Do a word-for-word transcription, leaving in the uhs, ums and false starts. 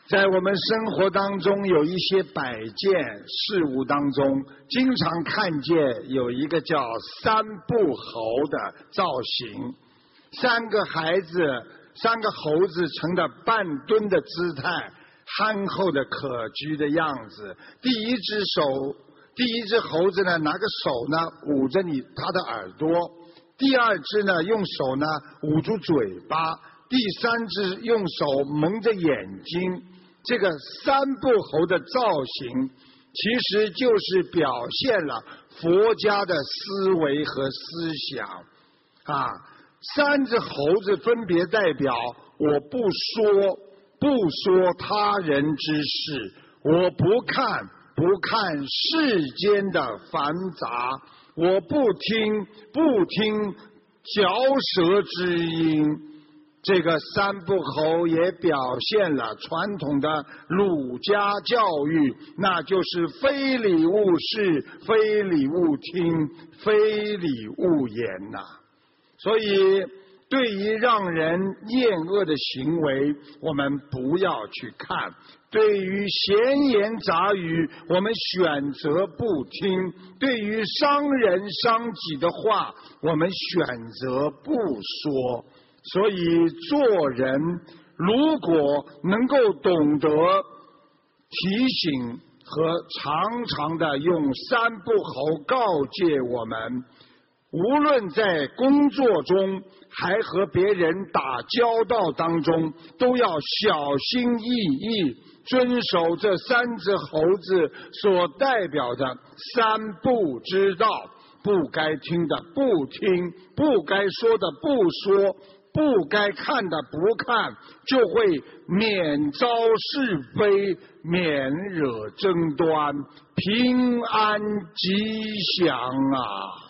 在我们生活当中有一些摆件事物当中，经常看见有一个叫三不猴的造型，三个孩子三个猴子成了半蹲的姿态，憨厚的可掬的样子。第一只手第一只猴子呢，拿个手呢捂着你他的耳朵，第二只呢用手呢捂住嘴巴，第三只用手蒙着眼睛。这个三不猴的造型其实就是表现了佛家的思维和思想啊。三只猴子分别代表我不说不说他人之事，我不看不看世间的繁杂，我不听不听嚼舌之音。这个三不猴也表现了传统的儒家教育，那就是非礼勿视，非礼勿听，非礼勿言呐、啊。所以对于让人厌恶的行为，我们不要去看；对于闲言杂语，我们选择不听；对于伤人伤己的话，我们选择不说。所以做人如果能够懂得提醒和常常的用三不猴告诫我们，无论在工作中还和别人打交道当中，都要小心翼翼遵守这三只猴子所代表的三不之道，不该听的不听，不该说的不说，不该看的不看，就会免遭是非，免惹争端，平安吉祥啊！